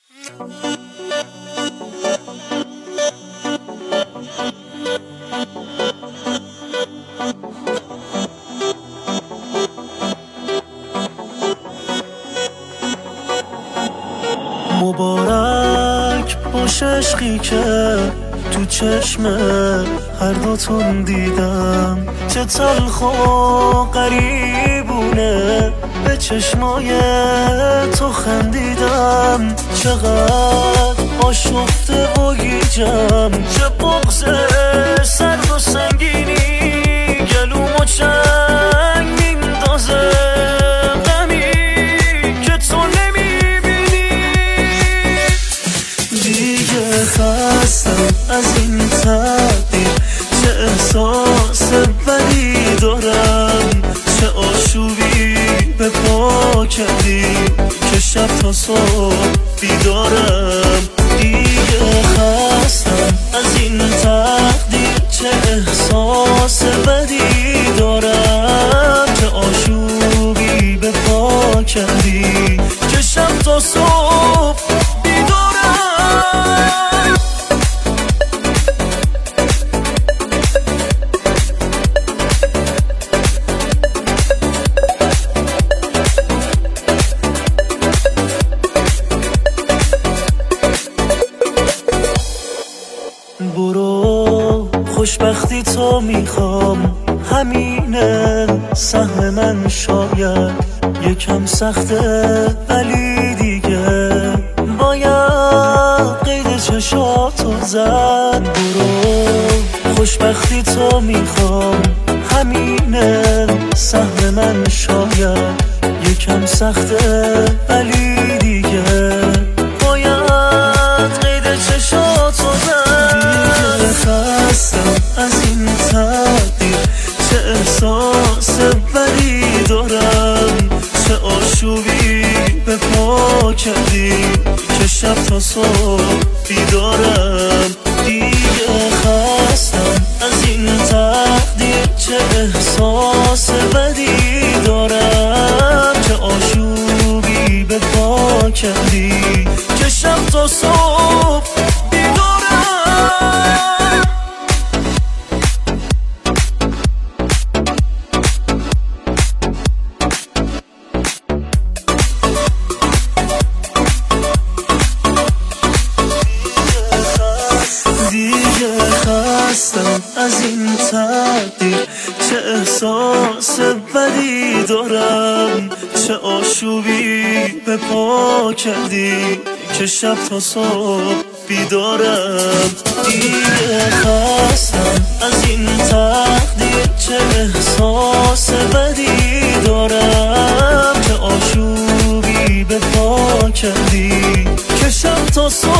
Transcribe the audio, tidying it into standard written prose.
مبارک باشه عشقی که تو چشم هر دوتون دیدم، چه تلخ و غریبونه به چشمای تو خندیدم. چقدر آشفته و گیجم، چه بغض سرد و سنگینی گلومو چنگ میندازه. غمی که تو نمیبینی، دیگه خستم از این تقدیر. چه احساس بدی دارم، چه آشوبی به پا کردی که شب تا صبح بیدارم. دیگه خستم از این تقدیر، چه احساس بدی دارم، چه آشوبی به پا کردی که شب تا صبح بیدارم. برو خوشبختی تو میخوام، همینه سهم من. شاید یکم سخته ولی دیگه باید قید چشاتو زد. برو خوشبختی تو میخوام، همینه سهم من. شاید یکم سخته ولی دیگه باید قید چشاتو زد. خستم از این تقدیر، چه احساس بدی دارم، چه آشوبی به پا کردی که شب تا صبح بیدارم. دیگه خستم از این تقدیر، چه احساس بدی دارم، چه آشوبی به پا کردی که شب تا صبح بیدارم. دیگه خستم از این تقدیر، چه احساس بدی دارم، چه آشوبی به پا کردی که شب تا صبح بیدارم. دیگه خستم از این تقدیر، چه احساس بدی دارم، چه آشوبی به پا کردی که شب تا صبح